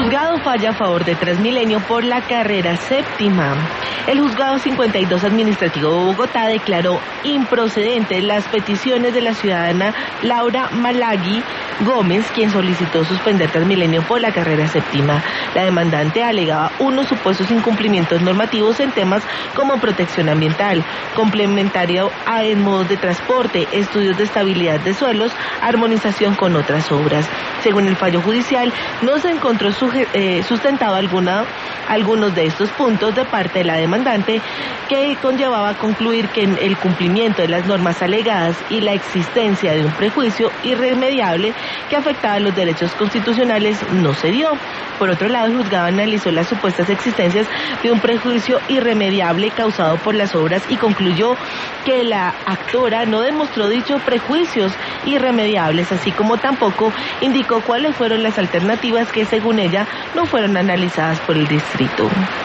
Juzgado falla a favor de Transmilenio por la carrera séptima. El Juzgado 52 Administrativo de Bogotá declaró improcedentes las peticiones de la ciudadana Laura Malagui Gómez, quien solicitó suspender Transmilenio por la carrera séptima. La demandante alegaba unos supuestos incumplimientos normativos en temas como protección ambiental, complementario en modos de transporte, estudios de estabilidad de suelos, armonización con otras obras. Según el fallo judicial, no se encontró sustentado algunos de estos puntos de parte de la demandante, que conllevaba a concluir que el cumplimiento de las normas alegadas y la existencia de un prejuicio irremediable que afectaba los derechos constitucionales no se dio. Por otro lado, el juzgado analizó las supuestas existencias de un prejuicio irremediable causado por las obras y concluyó que la actora no demostró dichos prejuicios irremediables, así como tampoco indicó cuáles fueron las alternativas que, según ella, no fueron analizadas por el distrito.